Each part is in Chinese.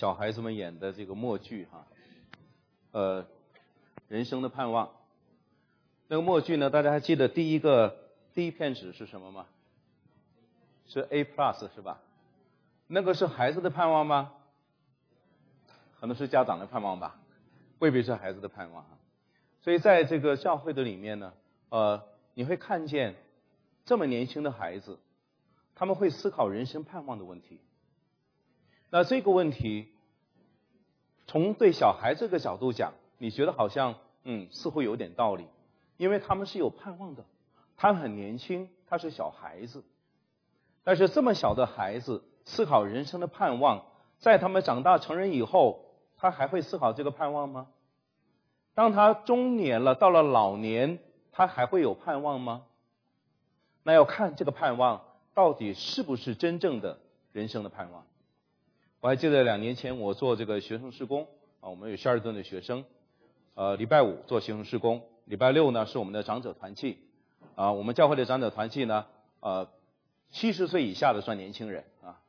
小孩子们演的这个默剧人生的盼望。那个默剧呢，大家还记得第一片纸是什么吗？是 A+ 是吧？那个是孩子的盼望吗？可能是家长的盼望吧，未必是孩子的盼望。所以在这个教会的里面呢，你会看见这么年轻的孩子，他们会思考人生盼望的问题。那这个问题从对小孩这个角度讲，你觉得好像似乎有点道理，因为他们是有盼望的，他们很年轻，他是小孩子。但是这么小的孩子思考人生的盼望，在他们长大成人以后，他还会思考这个盼望吗？当他中年了，到了老年，他还会有盼望吗？那要看这个盼望到底是不是真正的人生的盼望。我还记得2年前我做这个学生事工我们有12吨的学生，礼拜5做学生事工，礼拜6呢是我们的长者团契我们教会的长者团契呢70岁以下的算年轻人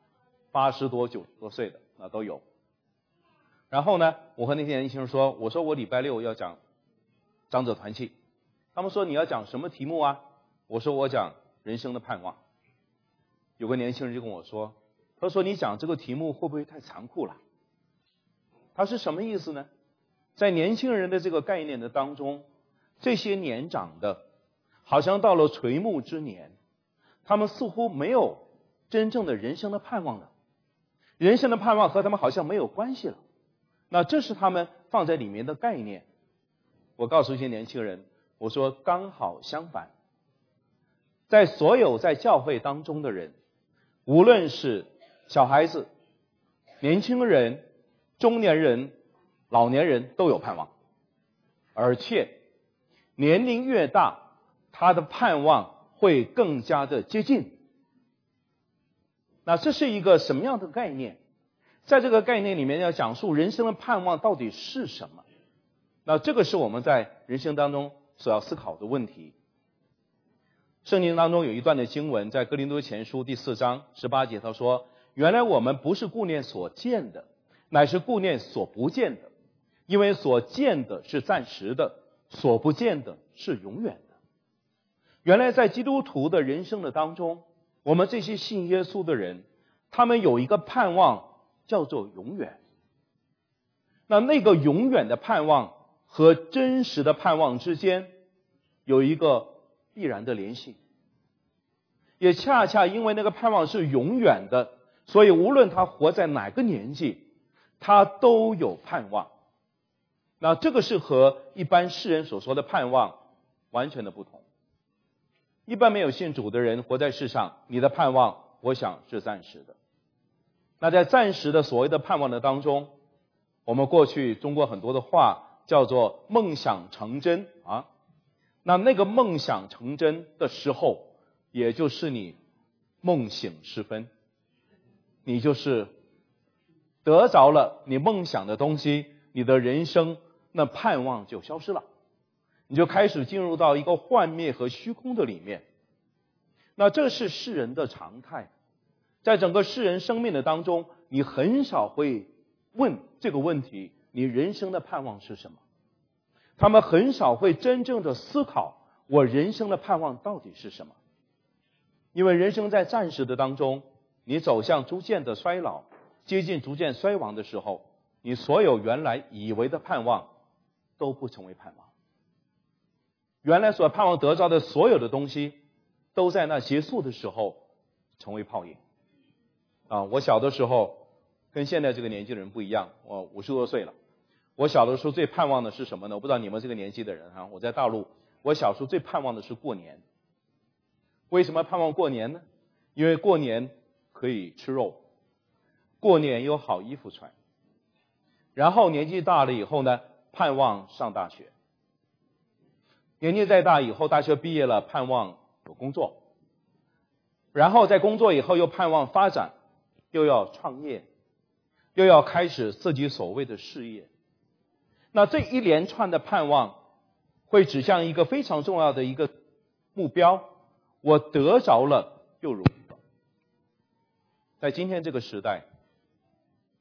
80多90多岁的都有。然后呢，我和那些年轻人说，我说我礼拜6要讲长者团契，他们说你要讲什么题目啊？我说我讲人生的盼望。有个年轻人就跟我说，他说你讲这个题目会不会太残酷了？他是什么意思呢？在年轻人的这个概念的当中，这些年长的好像到了垂暮之年，他们似乎没有真正的人生的盼望了，人生的盼望和他们好像没有关系了。那这是他们放在里面的概念。我告诉一些年轻人，我说刚好相反，在所有在教会当中的人，无论是小孩子、年轻人、中年人、老年人都有盼望，而且年龄越大，他的盼望会更加的接近。那这是一个什么样的概念？在这个概念里面要讲述人生的盼望到底是什么。那这个是我们在人生当中所要思考的问题。圣经当中有一段的经文，在哥林多前书第4章18节，他说，原来我们不是顾念所见的，乃是顾念所不见的，因为所见的是暂时的，所不见的是永远的。原来在基督徒的人生的当中，我们这些信耶稣的人，他们有一个盼望叫做永远。那个永远的盼望和真实的盼望之间有一个必然的联系，也恰恰因为那个盼望是永远的，所以无论他活在哪个年纪，他都有盼望。那这个是和一般世人所说的盼望完全的不同。一般没有信主的人活在世上，你的盼望我想是暂时的。那在暂时的所谓的盼望的当中，我们过去中国很多的话叫做梦想成真那个梦想成真的时候，也就是你梦醒时分，你就是得着了你梦想的东西，你的人生那盼望就消失了，你就开始进入到一个幻灭和虚空的里面。那这是世人的常态，在整个世人生命的当中，你很少会问这个问题，你人生的盼望是什么？他们很少会真正的思考我人生的盼望到底是什么。因为人生在暂时的当中，你走向逐渐的衰老，接近逐渐衰亡的时候，你所有原来以为的盼望都不成为盼望。原来所盼望得到的所有的东西，都在那结束的时候成为泡影我小的时候跟现在这个年纪的人不一样，我50多岁了。我小的时候最盼望的是什么呢？我不知道你们这个年纪的人我在大陆，我小时候最盼望的是过年。为什么盼望过年呢？因为过年可以吃肉，过年有好衣服穿。然后年纪大了以后呢，盼望上大学。年纪再大以后，大学毕业了，盼望有工作。然后在工作以后又盼望发展，又要创业，又要开始自己所谓的事业。那这一连串的盼望会指向一个非常重要的一个目标，我得着了又如何？在今天这个时代，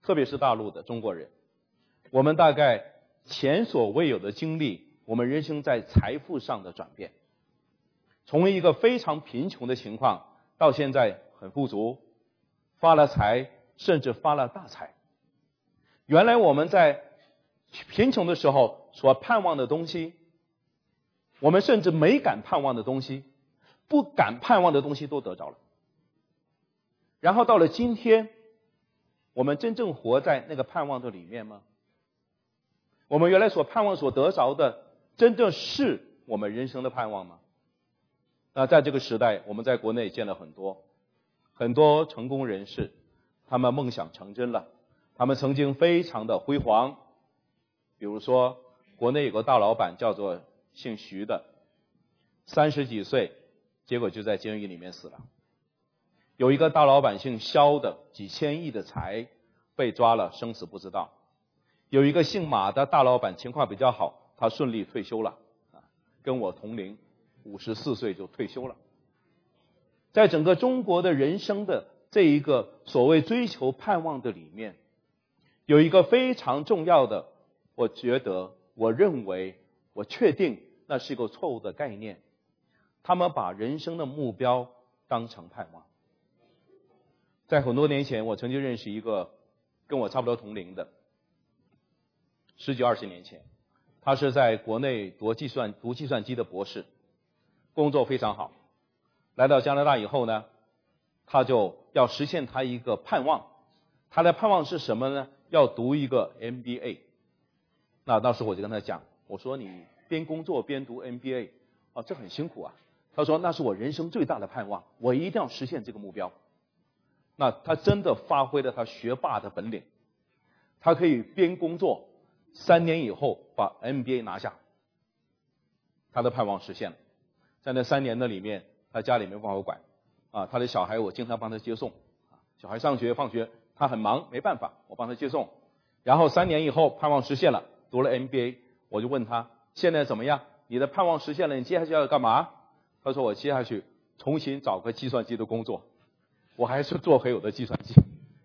特别是大陆的中国人，我们大概前所未有的经历我们人生在财富上的转变，从一个非常贫穷的情况到现在很富足，发了财，甚至发了大财。原来我们在贫穷的时候所盼望的东西，我们甚至没敢盼望的东西，不敢盼望的东西都得着了。然后到了今天，我们真正活在那个盼望的里面吗？我们原来所盼望所得着的，真正是我们人生的盼望吗？那在这个时代，我们在国内见了很多成功人士，他们梦想成真了，他们曾经非常的辉煌。比如说国内有个大老板叫做姓徐的，30几岁结果就在监狱里面死了。有一个大老板姓肖的，几千亿的财被抓了，生死不知道。有一个姓马的大老板情况比较好，他顺利退休了，跟我同龄，54岁就退休了。在整个中国的人生的这一个所谓追求盼望的里面，有一个非常重要的，我觉得，我认为，我确定那是一个错误的概念。他们把人生的目标当成盼望。在很多年前，我曾经认识一个跟我差不多同龄的，10几20年前，他是在国内读计算机的博士，工作非常好。来到加拿大以后呢，他就要实现他一个盼望。他的盼望是什么呢？要读一个 MBA。那当时我就跟他讲，我说你边工作边读 MBA， 这很辛苦啊。他说那是我人生最大的盼望，我一定要实现这个目标。那他真的发挥了他学霸的本领，他可以边工作，3年以后把 MBA 拿下，他的盼望实现了。在那3年的里面，他家里没办法管，他的小孩我经常帮他接送，小孩上学放学他很忙没办法，我帮他接送。然后3年以后盼望实现了，读了 MBA， 我就问他现在怎么样？你的盼望实现了，你接下去要干嘛？他说我接下去重新找个计算机的工作，我还是做回我的计算机。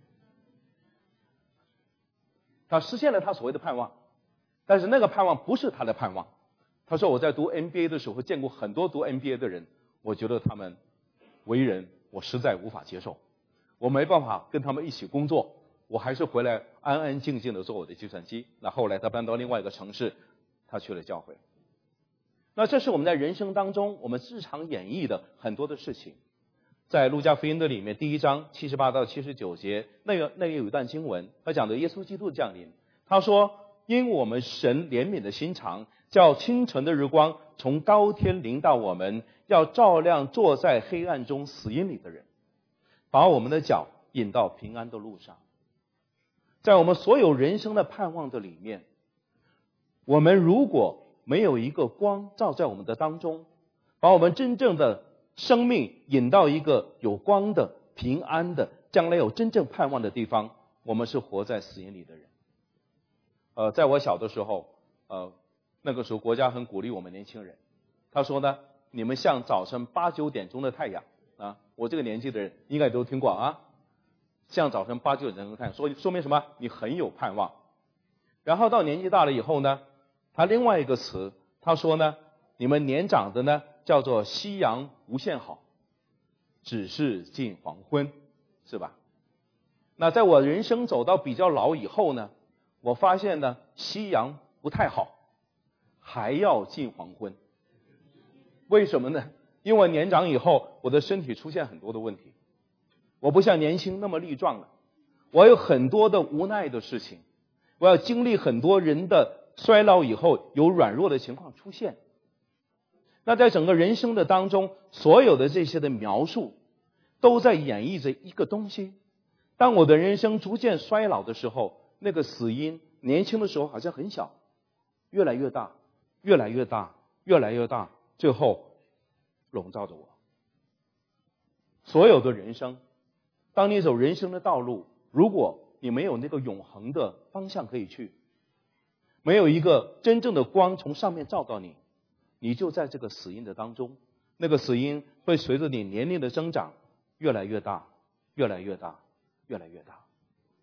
他实现了他所谓的盼望，但是那个盼望不是他的盼望。他说我在读 MBA 的时候见过很多读 MBA 的人，我觉得他们为人我实在无法接受，我没办法跟他们一起工作，我还是回来安安静静的做我的计算机。那后来他搬到另外一个城市，他去了教会。那这是我们在人生当中我们日常演绎的很多的事情。在路加福音的里面第1章78到79节，那里有一段经文，他讲的耶稣基督降临。他说因我们神怜悯的心肠，叫清晨的日光从高天临到我们，要照亮坐在黑暗中死荫里的人，把我们的脚引到平安的路上。在我们所有人生的盼望的里面，我们如果没有一个光照在我们的当中，把我们真正的生命引到一个有光的平安的将来有真正盼望的地方，我们是活在死荫里的人。在我小的时候，那个时候国家很鼓励我们年轻人，他说呢，你们像早晨8、9点钟的太阳啊，我这个年纪的人应该都听过啊，像早晨8、9点钟的太阳，说明什么？你很有盼望。然后到年纪大了以后呢，他另外一个词，他说呢，你们年长的呢叫做夕阳无限好，只是近黄昏，是吧？那在我人生走到比较老以后呢，我发现呢，夕阳不太好，还要近黄昏。为什么呢？因为我年长以后，我的身体出现很多的问题，我不像年轻那么力壮了，我有很多的无奈的事情，我要经历很多人的衰老以后有软弱的情况出现。那在整个人生的当中，所有的这些的描述都在演绎着一个东西。当我的人生逐渐衰老的时候，那个死因年轻的时候好像很小，越来越大，越来越大，越来越大，最后笼罩着我。所有的人生，当你走人生的道路，如果你没有那个永恒的方向可以去，没有一个真正的光从上面照到你，你就在这个死因的当中，那个死因会随着你年龄的增长越来越大，越来越大，越来越大。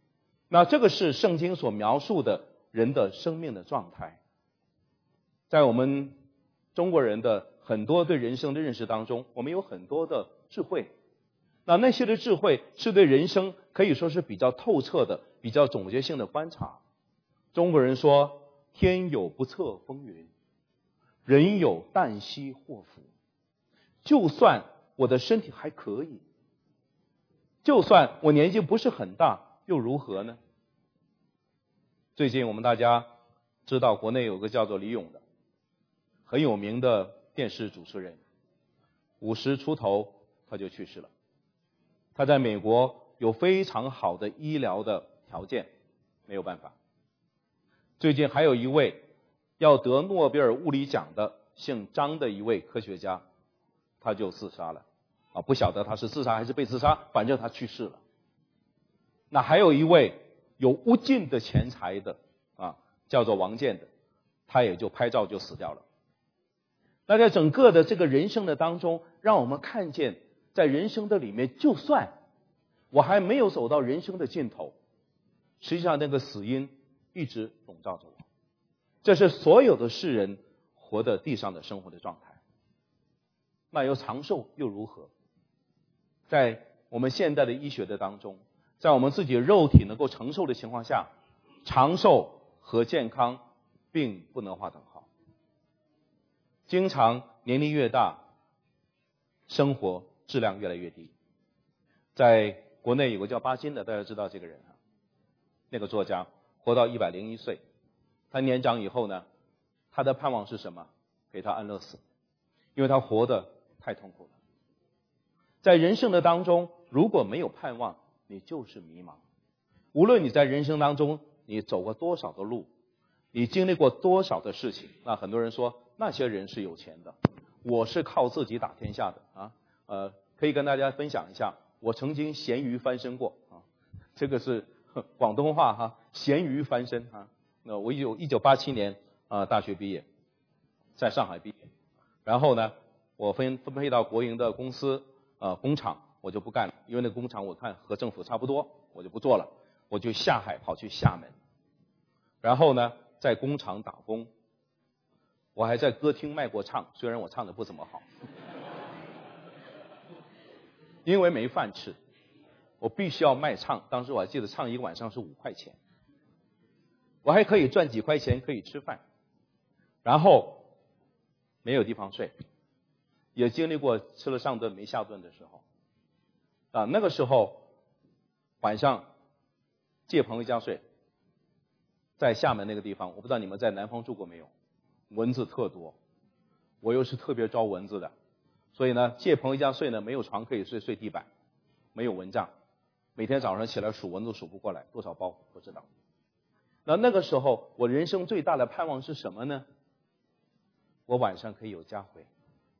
那这个是圣经所描述的人的生命的状态。在我们中国人的很多对人生的认识当中，我们有很多的智慧，那些的智慧是对人生可以说是比较透彻的、比较总结性的观察。中国人说，天有不测风云，人有旦夕祸福。就算我的身体还可以，就算我年纪不是很大，又如何呢？最近我们大家知道，国内有个叫做李咏的很有名的电视主持人，50出头他就去世了。他在美国有非常好的医疗的条件，没有办法。最近还有一位要得诺贝尔物理奖的姓张的一位科学家，他就自杀了不晓得他是自杀还是被自杀，反正他去世了。那还有一位有无尽的钱财的叫做王健的，他也就拍照就死掉了。那在整个的这个人生的当中，让我们看见在人生的里面，就算我还没有走到人生的尽头，实际上那个死因一直笼罩着我。这是所有的世人活在地上的生活的状态。那又长寿又如何？在我们现代的医学的当中，在我们自己肉体能够承受的情况下，长寿和健康并不能划等号。经常年龄越大，生活质量越来越低。在国内有个叫巴金的，大家知道这个人那个作家活到101岁，他年长以后呢，他的盼望是什么？给他安乐死，因为他活得太痛苦了。在人生的当中，如果没有盼望，你就是迷茫。无论你在人生当中你走过多少的路，你经历过多少的事情，那很多人说那些人是有钱的，我是靠自己打天下的可以跟大家分享一下，我曾经咸鱼翻身过这个是广东话咸鱼翻身那我1987年大学毕业，在上海毕业，然后呢我分配到国营的公司工厂，我就不干了，因为那个工厂我看和政府差不多，我就不做了，我就下海跑去厦门，然后呢在工厂打工，我还在歌厅卖过唱，虽然我唱的不怎么好因为没饭吃，我必须要卖唱，当时我还记得唱一个晚上是5块钱，我还可以赚几块钱可以吃饭，然后没有地方睡，也经历过吃了上顿没下顿的时候那个时候晚上借朋友家睡，在厦门那个地方，我不知道你们在南方住过没有，蚊子特多，我又是特别招蚊子的，所以呢借朋友家睡呢，没有床可以睡，睡地板，没有蚊帐，每天早上起来数蚊子数不过来，多少包不知道。那个时候我人生最大的盼望是什么呢？我晚上可以有家回，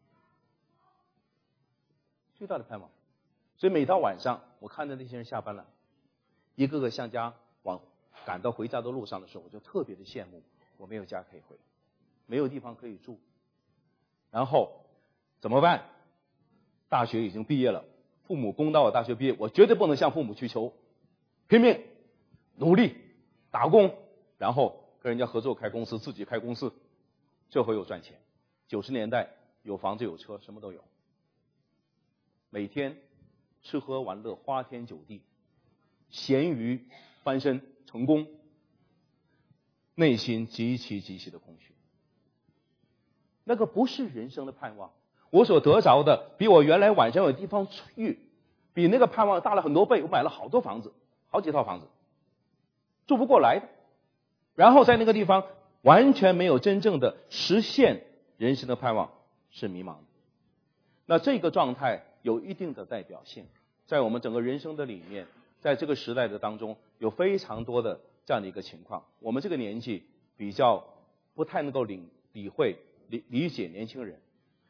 最大的盼望。所以每到晚上我看到那些人下班了，一个个向家赶到回家的路上的时候，我就特别的羡慕，我没有家可以回，没有地方可以住，然后怎么办？大学已经毕业了，父母供到我大学毕业，我绝对不能向父母去求，拼命努力打工，然后跟人家合作开公司，自己开公司，这回有赚钱。90年代有房子有车，什么都有，每天吃喝玩乐，花天酒地，咸鱼翻身成功，内心极其的空虚。那个不是人生的盼望，我所得着的比我原来晚上有地方去，比那个盼望大了很多倍。我买了好多房子，好几套房子，住不过来的。然后在那个地方完全没有真正的实现人生的盼望，是迷茫的。那这个状态有一定的代表性，在我们整个人生的里面，在这个时代的当中有非常多的这样的一个情况。我们这个年纪比较不太能够理解年轻人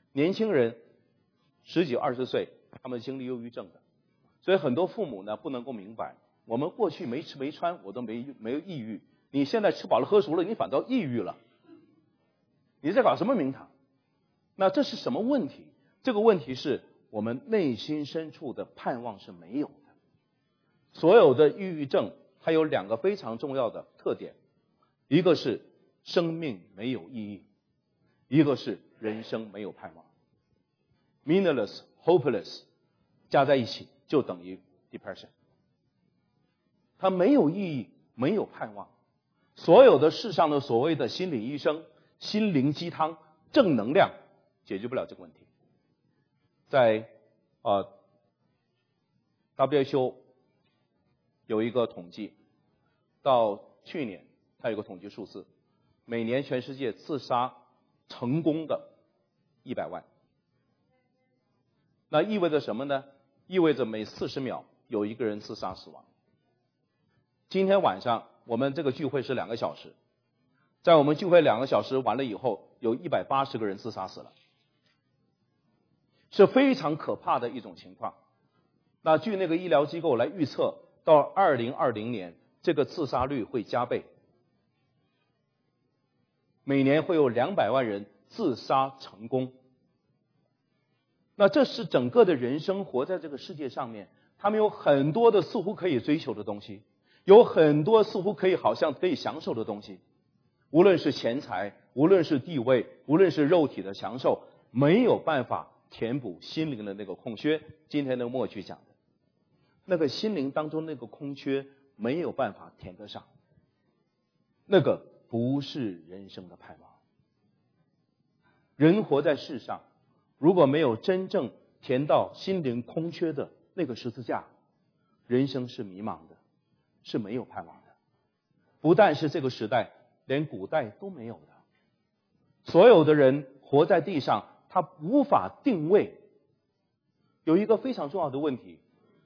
10几20岁他们经历忧郁症的，所以很多父母呢不能够明白，我们过去没吃没穿我都没有抑郁，你现在吃饱了喝足了，你反倒抑郁了，你在搞什么名堂？那这是什么问题？这个问题是我们内心深处的盼望是没有的。所有的抑郁症它有2个非常重要的特点，一个是生命没有意义，一个是人生没有盼望。Meaningless, hopeless 加在一起就等于 depression。它没有意义，没有盼望。所有的世上的所谓的心理医生、心灵鸡汤、正能量解决不了这个问题。在WHO 有一个统计，到去年它有个统计数字，每年全世界自杀成功的100万。那意味着什么呢？意味着每40秒有一个人自杀死亡。今天晚上我们这个聚会是2个小时，在我们聚会2个小时完了以后，有180个人自杀死了，是非常可怕的一种情况。那据那个医疗机构来预测，到2020年这个自杀率会加倍，每年会有200万人自杀成功。那这是整个的人生活在这个世界上面，他们有很多的似乎可以追求的东西，有很多似乎好像可以享受的东西，无论是钱财，无论是地位，无论是肉体的享受，没有办法填补心灵的那个空缺。今天的默剧讲的那个心灵当中那个空缺没有办法填得上，那个不是人生的盼望。人活在世上，如果没有真正填到心灵空缺的那个十字架，人生是迷茫的，是没有盼望的。不但是这个时代，连古代都没有的。所有的人活在地上，他无法定位。有一个非常重要的问题，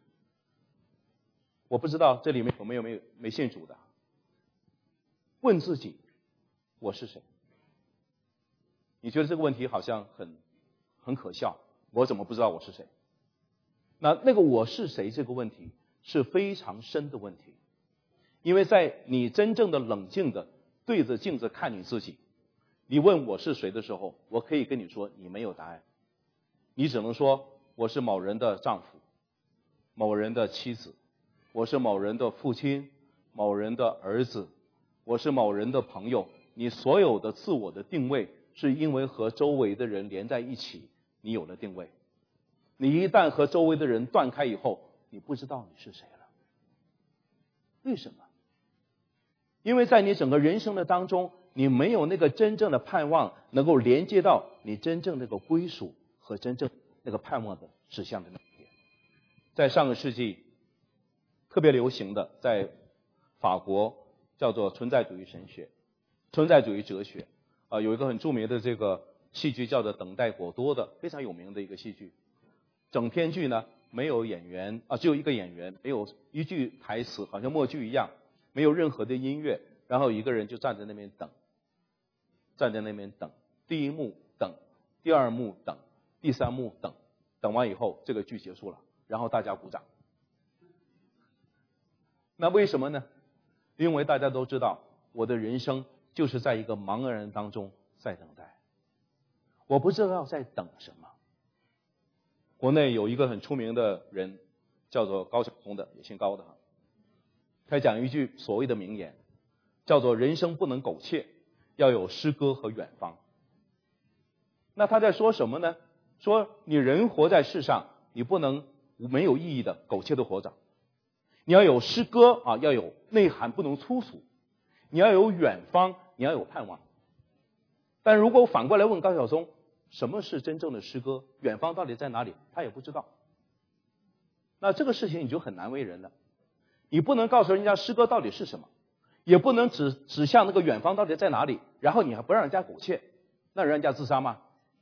我不知道这里面有没有没信主的，问自己我是谁。你觉得这个问题好像很可笑，我怎么不知道我是谁？那个我是谁这个问题是非常深的问题。因为在你真正的冷静的对着镜子看你自己，你问我是谁的时候，我可以跟你说你没有答案。你只能说我是某人的丈夫，某人的妻子，我是某人的父亲，某人的儿子，我是某人的朋友。你所有的自我的定位是因为和周围的人连在一起，你有了定位。你一旦和周围的人断开以后，你不知道你是谁了。为什么？因为在你整个人生的当中，你没有那个真正的盼望能够连接到你真正那个归属和真正那个盼望的指向的那一点。在上个世纪特别流行的，在法国叫做存在主义神学、存在主义哲学。有一个很著名的这个戏剧叫做《等待果多》的，非常有名的一个戏剧。整篇剧呢没有演员只有一个演员，没有一句台词，好像默剧一样，没有任何的音乐，然后一个人就站在那边等，站在那边等，第一幕等，第二幕等，第三幕等，等完以后这个剧结束了，然后大家鼓掌。那为什么呢？因为大家都知道我的人生就是在一个茫然当中在等待，我不知道在等什么。国内有一个很出名的人叫做高晓松的，也姓高的，他讲一句所谓的名言，叫做人生不能苟且，要有诗歌和远方。那他在说什么呢？说你人活在世上，你不能没有意义的苟且的活着，你要有诗歌要有内涵，不能粗俗，你要有远方，你要有盼望。但如果我反过来问高晓松，什么是真正的诗歌？远方到底在哪里？他也不知道。那这个事情你就很难为人了。你不能告诉人家诗歌到底是什么，也不能指向那个远方到底在哪里，然后你还不让人家苟且，那让人家自杀吗？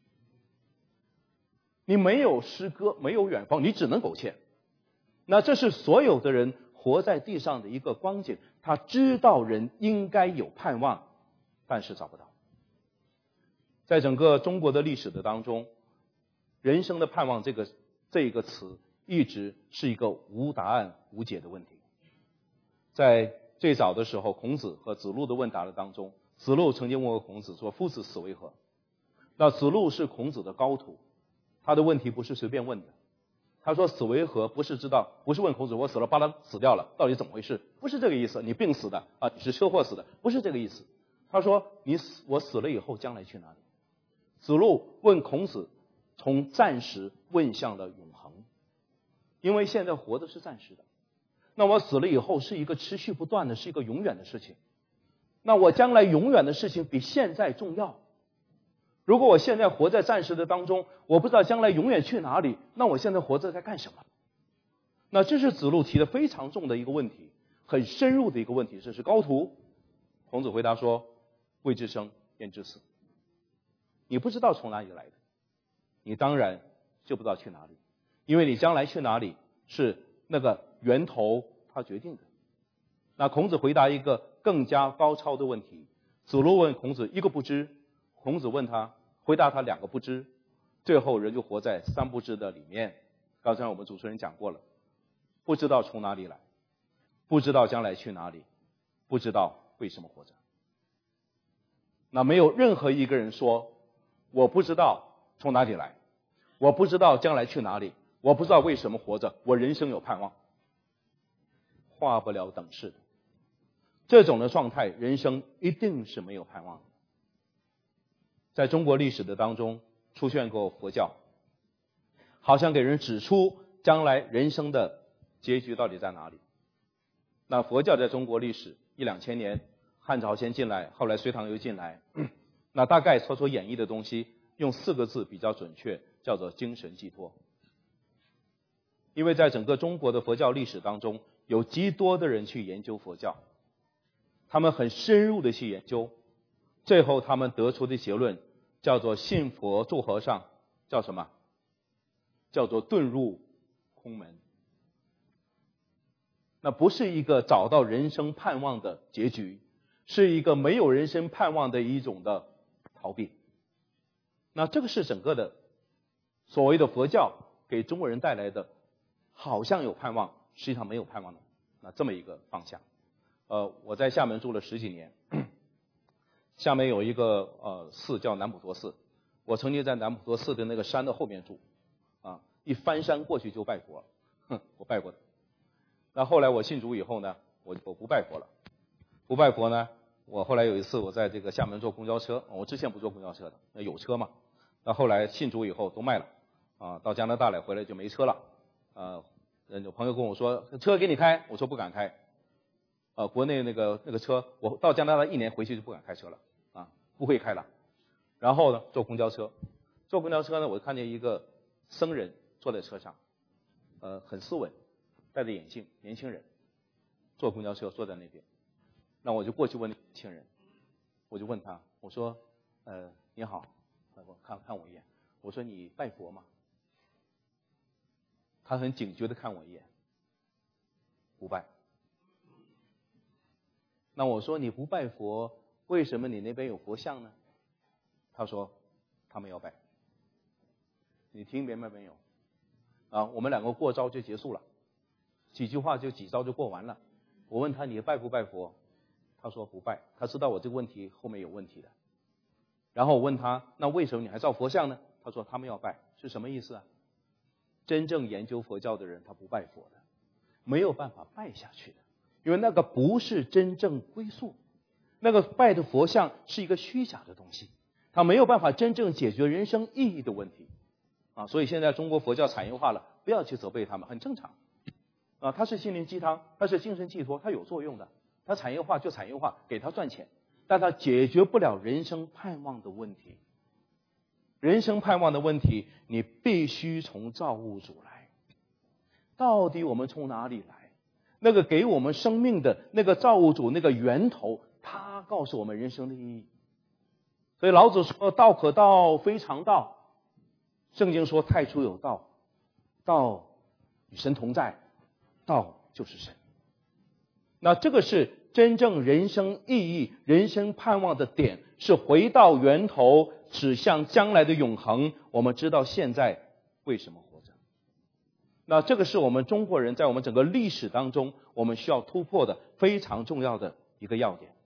你没有诗歌，没有远方，你只能苟且。那这是所有的人活在地上的一个光景，他知道人应该有盼望，但是找不到。在整个中国的历史的当中，人生的盼望这个词一直是一个无答案无解的问题。在最早的时候，孔子和子路的问答的当中，子路曾经问过孔子说：“夫子死为何？”那子路是孔子的高徒，他的问题不是随便问的。他说死为何不是问孔子我死了，巴拉死掉了，到底怎么回事？ 不是这个意思，你病死的啊，你是车祸死的，不是这个意思。他说我死了以后将来去哪里？子路问孔子，从暂时问向了永恒，因为现在活的是暂时的，那我死了以后是一个持续不断的，是一个永远的事情。那我将来永远的事情比现在重要。如果我现在活在暂时的当中，我不知道将来永远去哪里，那我现在活着在干什么？那这是子路提的非常重的一个问题，很深入的一个问题，这是高徒。孔子回答说：未知生，焉知死？你不知道从哪里来的，你当然就不知道去哪里，因为你将来去哪里是那个源头他决定的。那孔子回答一个更加高超的问题，子路问孔子一个不知，孔子回答他两个不知，最后人就活在三不知的里面。刚才我们主持人讲过了，不知道从哪里来，不知道将来去哪里，不知道为什么活着。那没有任何一个人说我不知道从哪里来，我不知道将来去哪里，我不知道为什么活着，我人生有盼望，画不了等式的。这种的状态，人生一定是没有盼望的。在中国历史的当中出现过佛教，好像给人指出将来人生的结局到底在哪里。那佛教在中国历史1-2千年，汉朝先进来，后来隋唐又进来，那大概所演绎的东西用4个字比较准确，叫做精神寄托。因为在整个中国的佛教历史当中，有极多的人去研究佛教，他们很深入的去研究，最后他们得出的结论叫做信佛做和尚，叫什么？叫做遁入空门。那不是一个找到人生盼望的结局，是一个没有人生盼望的一种的逃避。那这个是整个的所谓的佛教给中国人带来的好像有盼望，实际上没有盼望的那这么一个方向。我在厦门住了10几年，厦门有一个寺叫南普陀寺，我曾经在南普陀寺的那个山的后面住，一翻山过去就拜佛，我拜过的。那后来我信主以后呢，我不拜佛了。不拜佛呢，我后来有一次我在这个厦门坐公交车，我之前不坐公交车的，那有车嘛。那后来信主以后都卖了，到加拿大来回来就没车了。有朋友跟我说车给你开，我说不敢开。国内那个车，我到加拿大1年回去就不敢开车了，不会开了。然后呢，坐公交车呢，我看见一个僧人坐在车上，很斯文，戴着眼镜，年轻人，坐公交车坐在那边。那我就过去问年轻人，我就问他，我说，你好，我看我一眼，我说你拜佛吗？他很警觉地看我一眼，不拜。那我说你不拜佛，为什么你那边有佛像呢？他说他们要拜。你听明白没有？我们2个过招就结束了，几句话就几招就过完了。我问他你拜不拜佛？他说不拜，他知道我这个问题后面有问题的。然后我问他那为什么你还造佛像呢？他说他们要拜，是什么意思啊？真正研究佛教的人他不拜佛的，没有办法拜下去的，因为那个不是真正归宿，那个拜的佛像是一个虚假的东西，它没有办法真正解决人生意义的问题所以现在中国佛教产业化了，不要去责备他们，很正常它是心灵鸡汤，它是精神寄托，它有作用的，它产业化就产业化，给它赚钱，但它解决不了人生盼望的问题。人生盼望的问题，你必须从造物主来。到底我们从哪里来？那个给我们生命的那个造物主，那个源头，他告诉我们人生的意义。所以老子说道可道，非常道。圣经说太初有道，道与神同在，道就是神。那这个是真正人生意义、人生盼望的点，是回到源头，指向将来的永恒。我们知道现在为什么活着。那这个是我们中国人在我们整个历史当中，我们需要突破的非常重要的一个要点。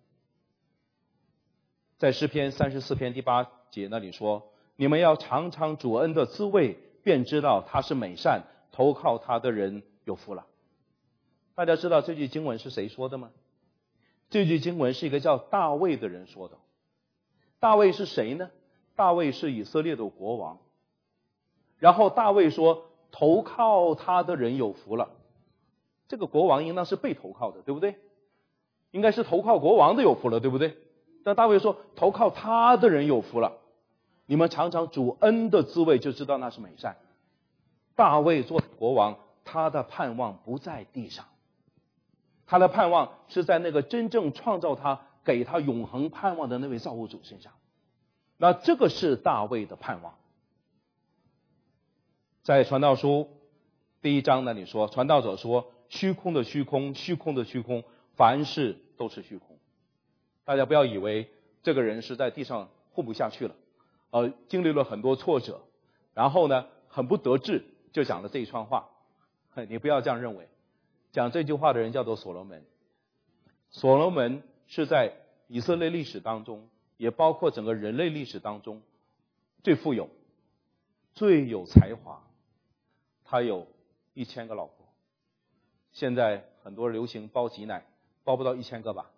在诗篇34篇第8节那里说，你们要尝尝主恩的滋味，便知道他是美善，投靠他的人有福了。 大家知道这句经文是谁说的吗？这句经文是一个叫大卫的人说的。大卫是谁呢？大卫是以色列的国王。然后大卫说，投靠他的人有福了。这个国王应当是被投靠的，对不对？应该是投靠国王的有福了，对不对？但大卫说，投靠他的人有福了。你们尝尝主恩的滋味，就知道那是美善。大卫做国王，他的盼望不在地上，他的盼望是在那个真正创造他、给他永恒盼望的那位造物主身上。那这个是大卫的盼望。在传道书第1章那里说，传道者说，虚空的虚空，虚空的虚空，凡事都是虚空。大家不要以为这个人是在地上混不下去了，经历了很多挫折，然后呢很不得志，就讲了这一串话。你不要这样认为。讲这句话的人叫做所罗门。所罗门是在以色列历史当中，也包括整个人类历史当中最富有、最有才华。他有1000个老婆。现在很多流行包挤奶，包不到1000个吧。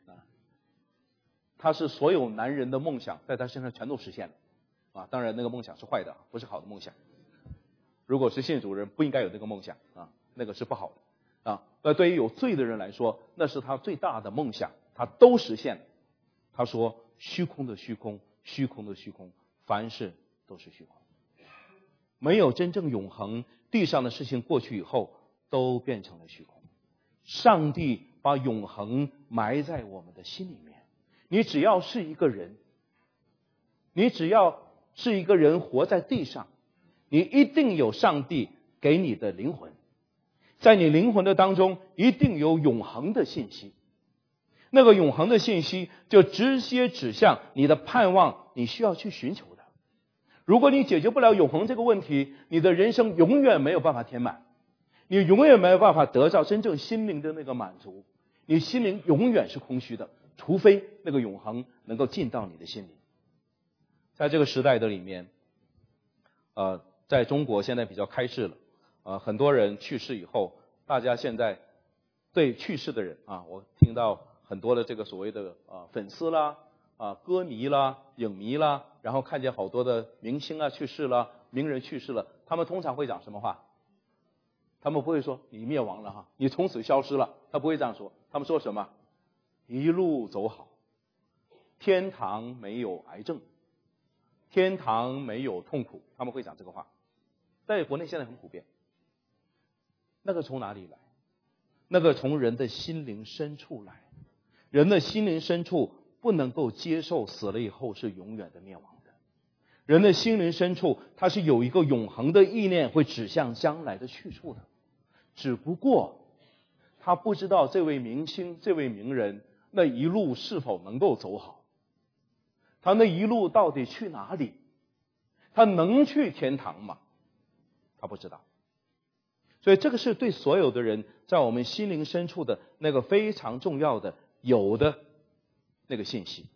他是所有男人的梦想在他身上全都实现了。当然那个梦想是坏的，不是好的梦想。如果是信主人不应该有这个梦想，那个是不好的。那对于有罪的人来说，那是他最大的梦想，他都实现了。他说，虚空的虚空，虚空的虚空，凡事都是虚空。没有真正永恒，地上的事情过去以后都变成了虚空。上帝把永恒埋在我们的心里面。你只要是一个人，你只要是一个人活在地上，你一定有上帝给你的灵魂，在你灵魂的当中一定有永恒的信息。那个永恒的信息就直接指向你的盼望，你需要去寻求的。如果你解决不了永恒这个问题，你的人生永远没有办法填满，你永远没有办法得到真正心灵的那个满足，你心灵永远是空虚的，除非那个永恒能够进到你的心里。在这个时代的里面，在中国现在比较开市了，很多人去世以后，大家现在对去世的人我听到很多的这个所谓的粉丝啦、歌迷啦、影迷啦，然后看见好多的明星去世了、名人去世了，他们通常会讲什么话？他们不会说你灭亡了你从此消失了，他不会这样说。他们说什么？一路走好，天堂没有癌症，天堂没有痛苦，他们会讲这个话。在国内现在很普遍。那个从哪里来？那个从人的心灵深处来。人的心灵深处不能够接受死了以后是永远的灭亡的。人的心灵深处它是有一个永恒的意念会指向将来的去处的。只不过他不知道这位明星、这位名人那一路是否能够走好，他那一路到底去哪里，他能去天堂吗？他不知道。所以这个是对所有的人在我们心灵深处的那个非常重要的有的那个信息。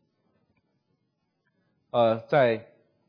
在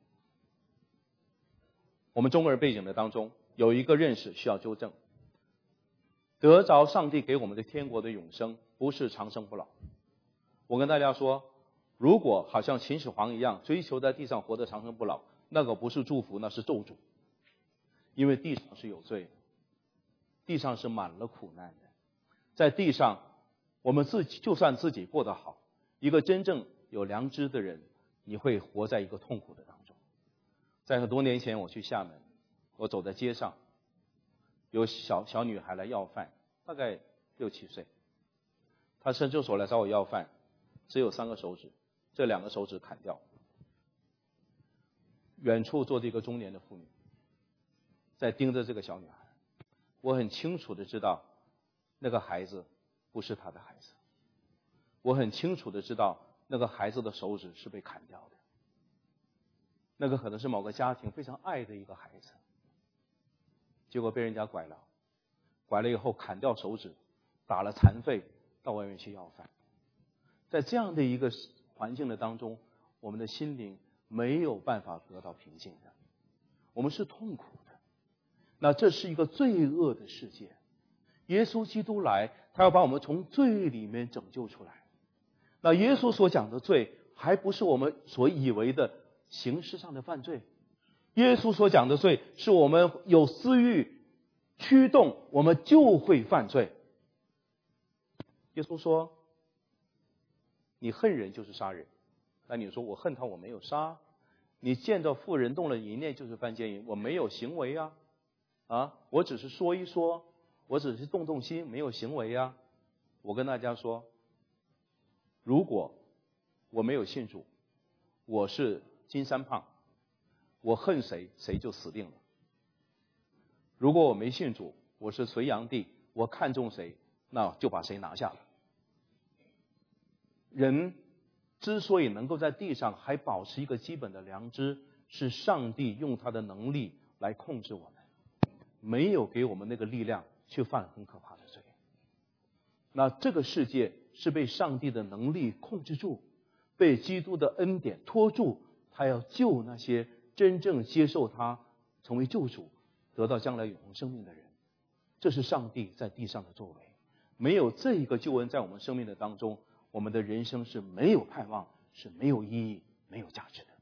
我们中国人背景的当中，有一个认识需要纠正。得着上帝给我们的天国的永生，不是长生不老。我跟大家说，如果好像秦始皇一样追求在地上活得长生不老，那个不是祝福，那是咒诅。因为地上是有罪的，地上是满了苦难的。在地上我们就算自己过得好，一个真正有良知的人，你会活在一个痛苦的当中。在很多年前我去厦门，我走在街上，有小女孩来要饭，大概6、7岁。她伸出手来找我要饭，只有3个手指，这2个手指砍掉。远处坐着一个中年的妇女，在盯着这个小女孩。我很清楚的知道，那个孩子不是她的孩子。我很清楚的知道，那个孩子的手指是被砍掉的。那个可能是某个家庭非常爱的一个孩子，结果被人家拐了，拐了以后砍掉手指，打了残废，到外面去要饭。在这样的一个环境的当中，我们的心灵没有办法得到平静的，我们是痛苦的。那这是一个罪恶的世界， 耶稣基督来，他要把我们从罪里面拯救出来。那耶稣所讲的罪，还不是我们所以为的形式上的犯罪。耶稣所讲的罪，是我们有私欲驱动，我们就会犯罪。耶稣说，你恨人就是杀人。那你说我恨他，我没有杀。你见到妇人动了淫念就是犯奸淫，我没有行为啊，我只是说一说，我只是动动心，没有行为啊。我跟大家说，如果我没有信主，我是金三胖，我恨谁谁就死定了。如果我没信主，我是隋炀帝，我看中谁那就把谁拿下了。人之所以能够在地上还保持一个基本的良知，是上帝用他的能力来控制我们，没有给我们那个力量去犯很可怕的罪。那这个世界是被上帝的能力控制住，被基督的恩典托住，他要救那些真正接受他成为救主，得到将来永恒生命的人。这是上帝在地上的作为。没有这一个救恩在我们生命的当中，我们的人生是没有盼望，是没有意义，没有价值的。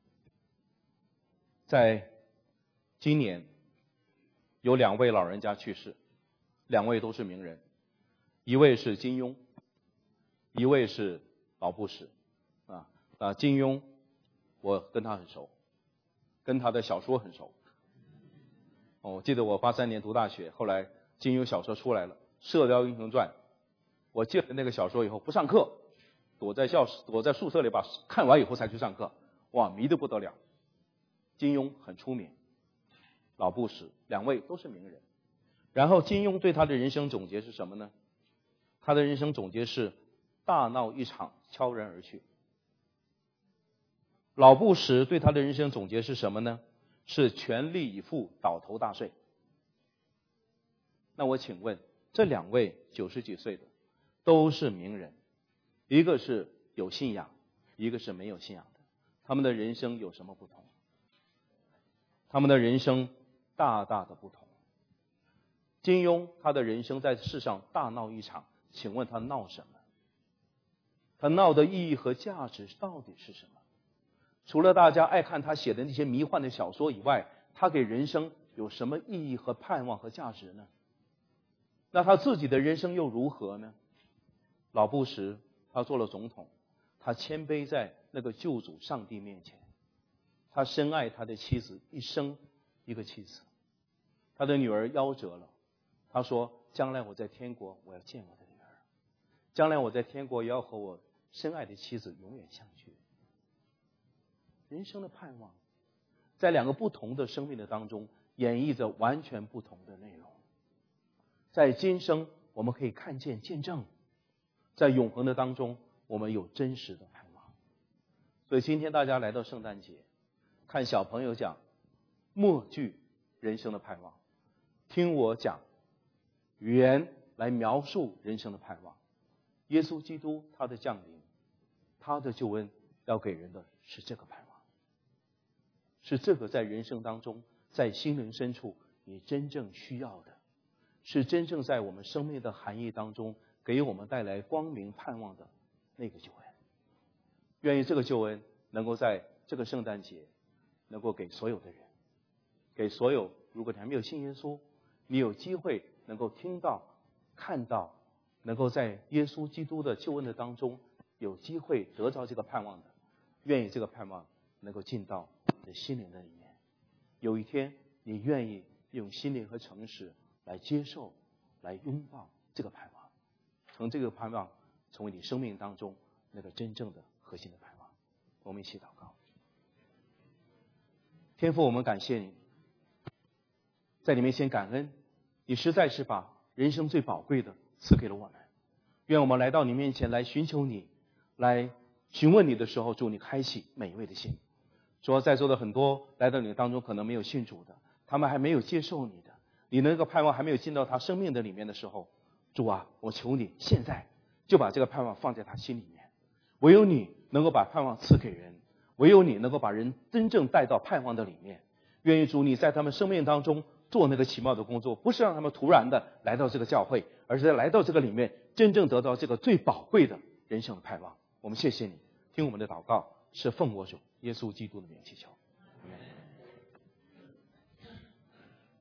在今年有2位老人家去世，2位都是名人，一位是金庸，一位是老布什。金庸我跟他很熟，跟他的小说很熟。我记得我83年读大学，后来金庸小说出来了，《射雕英雄传》，我借了那个小说以后不上课，躲在宿舍里把看完以后才去上课，哇，迷得不得了。金庸很出名，老布什，2位都是名人。然后金庸对他的人生总结是什么呢？他的人生总结是大闹一场，悄然而去。老布什对他的人生总结是什么呢？是全力以赴，倒头大睡。那我请问，这2位90几岁的都是名人，一个是有信仰，一个是没有信仰的，他们的人生有什么不同？他们的人生大大的不同。金庸他的人生在世上大闹一场，请问他闹什么？他闹的意义和价值到底是什么？除了大家爱看他写的那些迷幻的小说以外，他给人生有什么意义和盼望和价值呢？那他自己的人生又如何呢？老布什他做了总统，他谦卑在那个救主上帝面前，他深爱他的妻子，一生一个妻子。他的女儿夭折了，他说将来我在天国我要见我的女儿，将来我在天国也要和我深爱的妻子永远相聚。人生的盼望在2个不同的生命的当中演绎着完全不同的内容。在今生我们可以看见见证，在永恒的当中我们有真实的盼望。所以今天大家来到圣诞节，看小朋友讲默剧人生的盼望，听我讲语言来描述人生的盼望。耶稣基督他的降临，他的救恩要给人的是这个盼望，是这个在人生当中，在心灵深处你真正需要的，是真正在我们生命的含义当中给我们带来光明盼望的那个救恩。愿意这个救恩能够在这个圣诞节能够给所有的人，给所有如果你还没有信耶稣，你有机会能够听到看到，能够在耶稣基督的救恩的当中有机会得到这个盼望的，愿意这个盼望能够进到你的心灵的里面。有一天你愿意用心灵和诚实来接受，来拥抱这个盼望，从这个盼望成为你生命当中那个真正的核心的盼望。我们一起祷告。天父，我们感谢你，在你面前感恩，你实在是把人生最宝贵的赐给了我们。愿我们来到你面前来寻求你，来询问你的时候，主你开启每一位的心。主要在座的很多来到你当中可能没有信主的，他们还没有接受你的，你那个盼望还没有进到他生命的里面的时候，主啊，我求你现在就把这个盼望放在他心里面。唯有你能够把盼望赐给人，唯有你能够把人真正带到盼望的里面。愿意主你在他们生命当中做那个奇妙的工作，不是让他们突然的来到这个教会，而而是来到这个里面，真正得到这个最宝贵的人生的盼望。我们谢谢你，听我们的祷告，是奉我主耶稣基督的名祈求。Amen